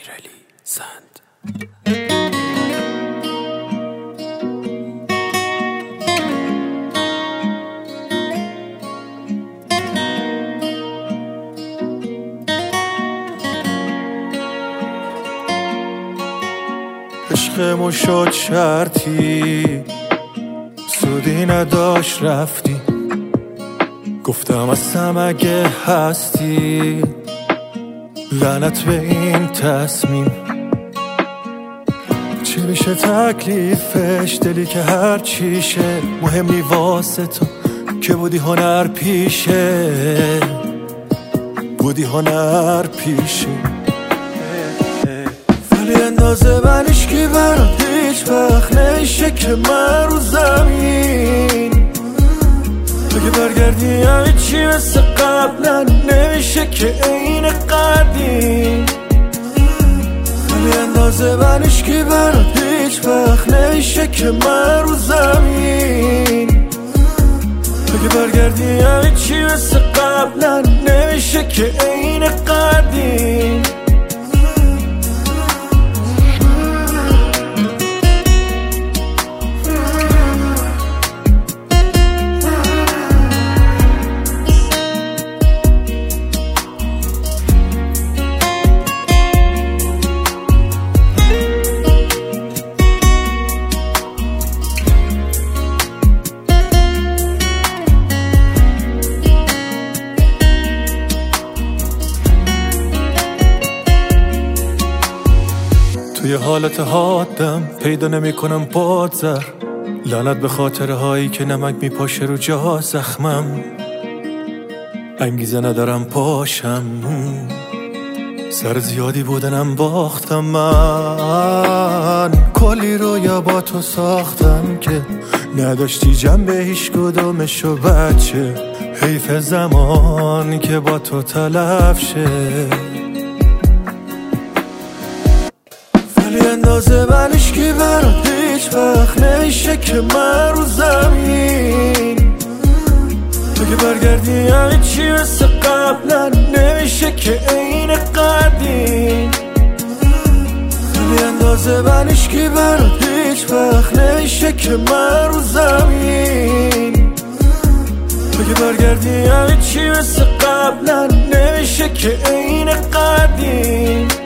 امیرعلی زند. عشقمون شد شرطی، سودی نداشت رفتی. گفتم اصلا اگه هستی، لعنت به این تصمیم. چی میشه تکلیفش؟ دلی که هر چیشه مهم نی واسه تو که بودی هنر پیشه، بودی هنر پیشه. ولی اندازه منش که برات هیچ وقت نمیشه که من رو زمین. اگه برگردی همه چی مثل قبلا نمیشه که عین قدیم. ولی اندازه منش که برات هیچ وقت نمیشه که من رو زمین. اگه برگردی همه چی مثل قبلا نمیشه که عین قدیم. توی حالت حادم پیدا نمی کنم بادزر، لعنت به خاطره هایی که نمک میپاشه رو جا زخمم. انگیزه ندارم پاشم، سر زیادی بودنم باختم. من کلی رویا با تو ساختم که نداشتی جنبه هیچ کدومشو بچه. حیف زمان که با تو تلف شه. ولی اندازه منش که برات هیچ وقت نمیشه که من رو زمین. اگه برگردی همه چی مثل قبلا نمیشه که عین قدیم. ولی اندازه منش که برات هیچ وقت نمیشه که من رو زمین. اگه برگردی همه چی مثل قبلا نمیشه که عین قدیم.